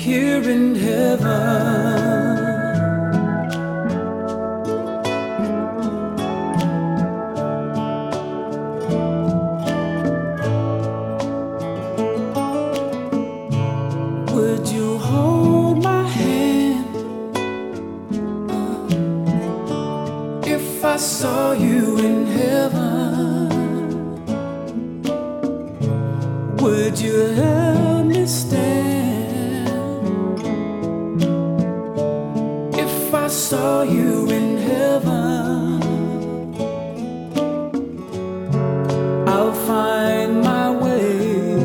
here in heaven. Would you hold my hand if I saw you in heaven? Would you let me stand if I saw you in heaven? I'll find my way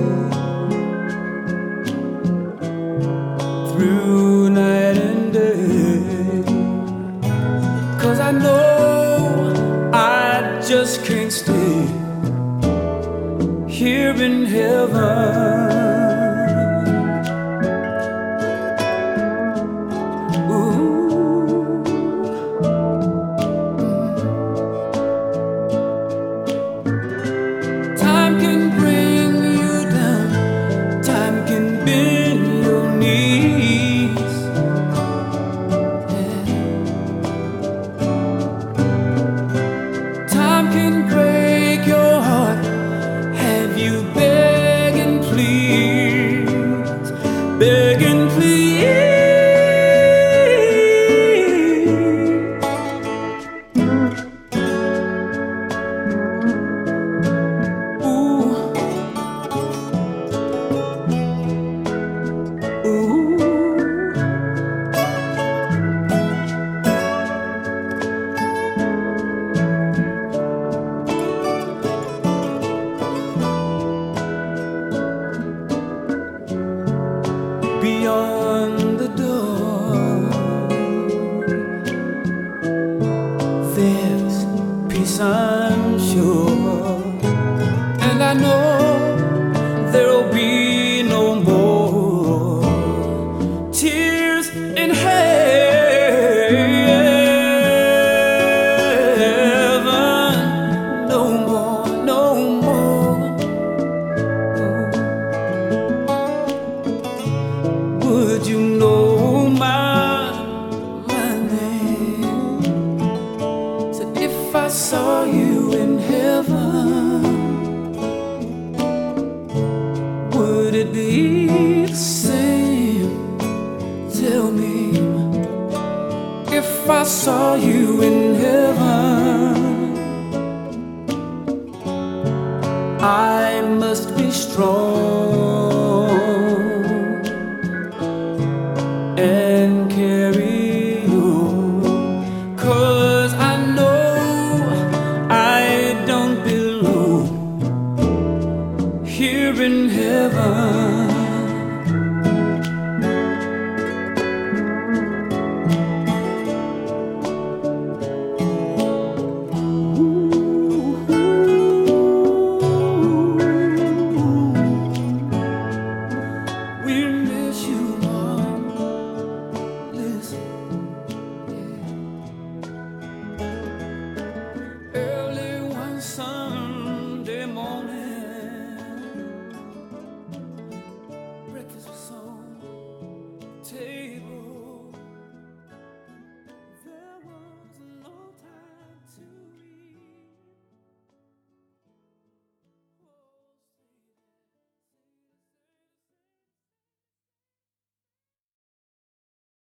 through night and day, 'cause I know I just can't stay here in heaven. Time can bring you down, time can bend your knees, yeah. Time can break your heart, have you begging please, begging please. Beyond the door, there's peace, I'm sure, and I know there'll be no more tears in heaven. No more, no more. Would you know my name? So if I saw you in heaven, would it be the same? Tell me, if I saw you in heaven, I must be strong.